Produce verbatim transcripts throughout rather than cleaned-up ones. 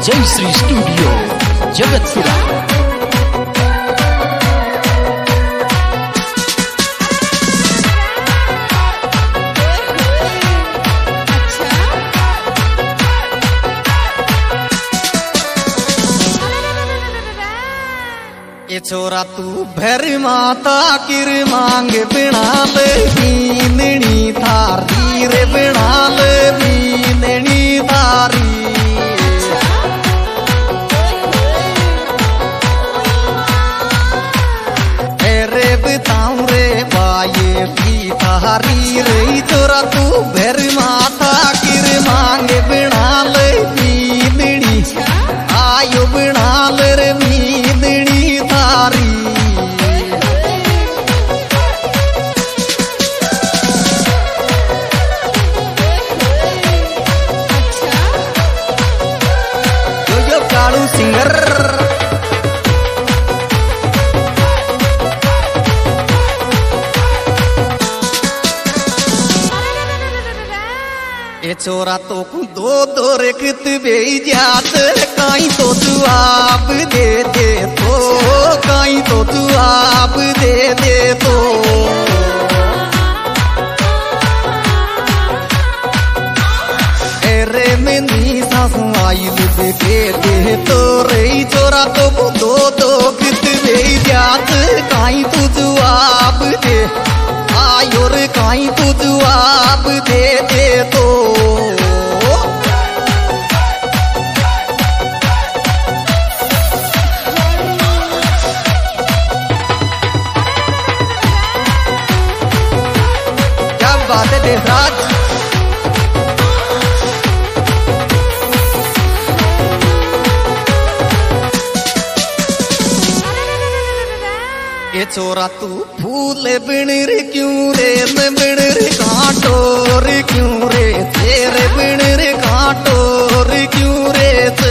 जय श्री स्टूडियो जगतपुरा। ये छोरा तू भर माता किर मांग बिना ले बींदनी थारी रे बिना ले बींदनी थारी। रे बताऊं रे बाये भी थारी रे छोरा तू भर माता किर मांग बिना ले बींदनी आयो बिना ले रे बींदनी थारी। यो यो कालू सिंगर ये छोरा तो दो दो रेखत बे जात काई तो तू आप दे दे तो काई तो तू आप दे दे तो। रे मेनी सासू आई दे दे तो रे छोरा तो दो दो कित बे जात काई तो तू आप दे आयो रे काई तो तू आप दे दे तो। क्या बात है देवराज। ये छोरा तू फूल बिणर क्यों रे मैं बिणर कांटो रे क्यों रे तेरे बिणर कांटो रे क्यों रे ते।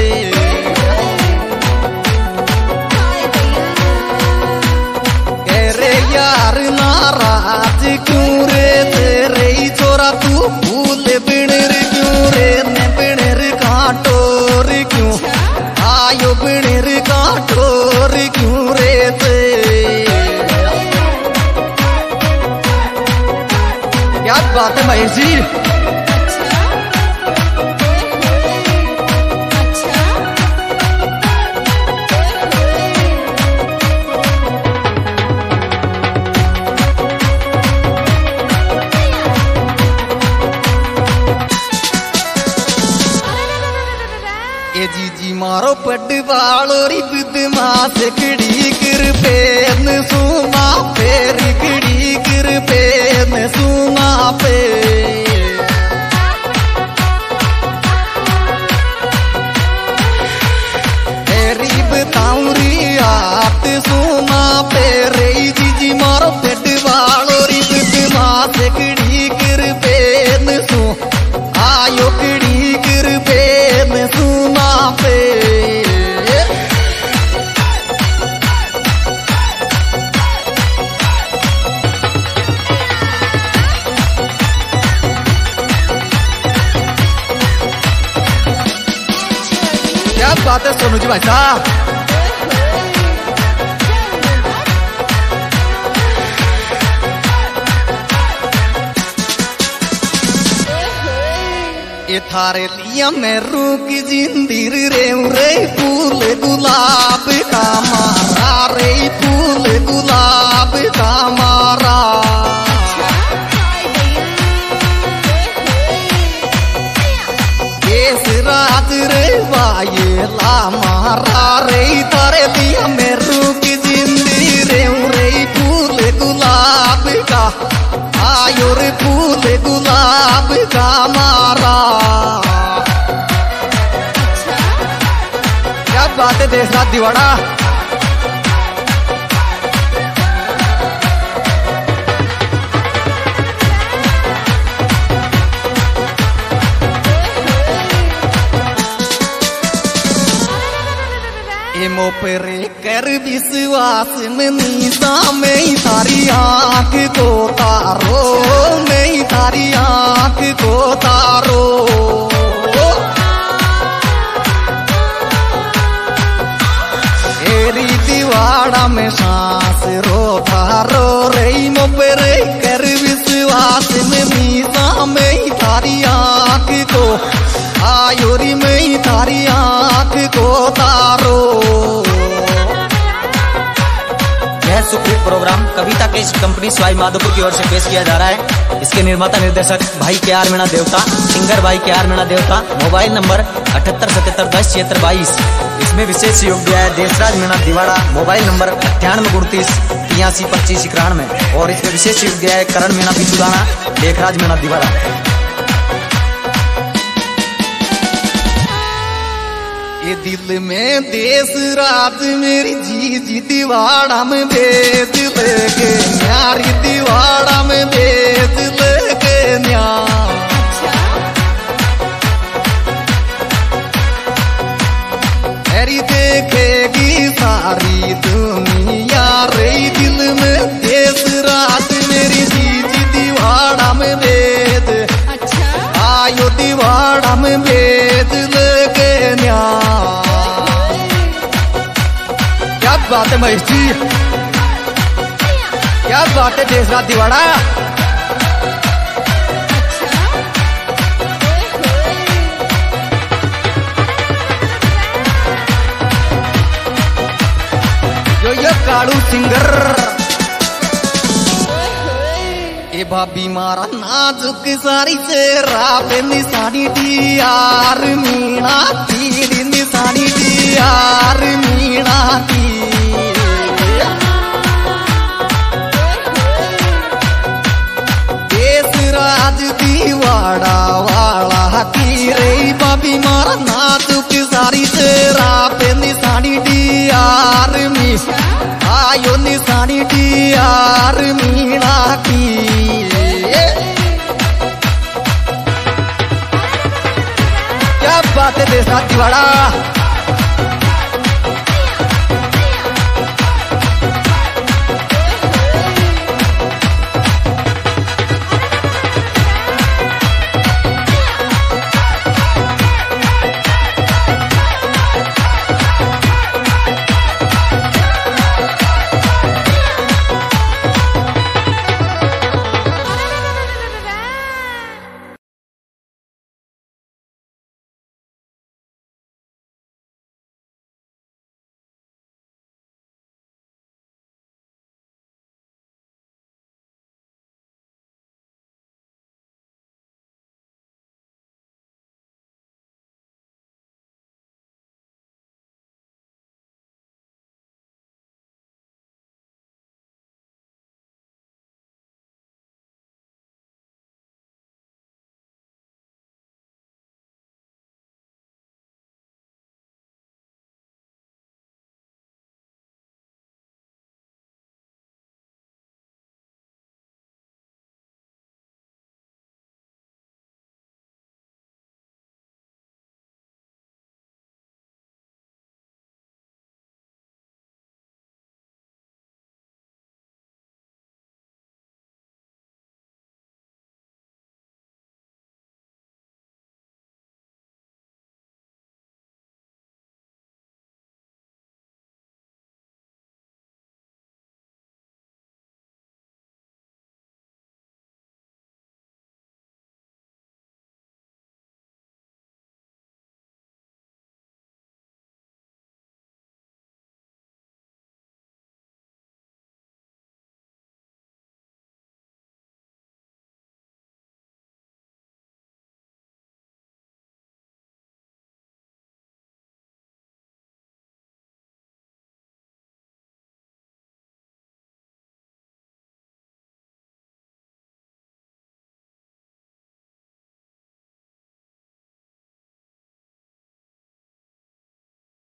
रे यार नाराज क्यों रे तेरे छोरा तू फूल बिणर क्यों रे मैं बिणर कांटो रे क्यों आयो बिणर कांटो रे क्यों रे ते। क्या बात है महेश जी। ये जी जी मारो पटवालो री बदमाश खड़ी कर पेन सुमा फेर खड़ी कर पेन सुमा पे। तेरी बताऊं री आत सुमा पे रे जी जी मारो पटवालो री बदमाश खड़ी कर पेन सु आयो खड़ी कर पेन सुमा पे। क्या बात है सोनू जी भाई साहब। ये थारे लिया मैं रूक जिंदीर रे रे फूल गुलाब का मारा रे फूल गुलाब का मारा। केस रात रे वाये ला मारा रे थारे लिया मैं रूक जिंदीर रे रे फूल गुलाब का आयो रे फूल गुलाब का मारा। क्या बात है देशराज दिवाड़ा। मो पर कर विश्वास में नीसा में तारी आँख को तारो में तारी आँख को तारो। प्रोग्राम कविता के कंपनी स्वाई माधोपुर की ओर से पेश किया जा रहा है। इसके निर्माता निर्देशक भाई के आर मीणा देवता, सिंगर भाई के आर मीणा देवता। मोबाइल नंबर अठहत्तर सतहत्तर दस छिहत्तर बाईस। इसमें विशेष सहयोग दिया है देशराज मीणा दिवाड़ा। मोबाइल नंबर अट्ठानवे उनतीस तिरासी पच्चीस इक्यानवे। और इसमें विशेष सहयोग दिया है करण मीणा बिचुदाना, देशराज मीणा दिवाड़ा। ये दिल में देश रात मेरी जी जी दीवाड़ा में भेज लेके न्यारी दीवाड़ा में भेज लेके न्या मेरी देखेगी सारी दुनिया रे। दिल में देश रात मेरी जी जी दीवाड़ा में भेज आयो दीवाड़ा में भेज लेके न्या। क्या बात है महेश जी, क्या बात है देशराज दिवाड़ा। जो ये कालू सिंगर ए भाभी मारा नाजुक सारी से रापे निशानी दियार मीणा तीर निशानी दियार मीणा की। देशराज दिवाड़ा वाला तीरे भाभी मारा नाजुक सारी से रापे निशानी दियार मी आयो निशानी दियार मीणा की। क्या बात है देशराज दिवाड़ा।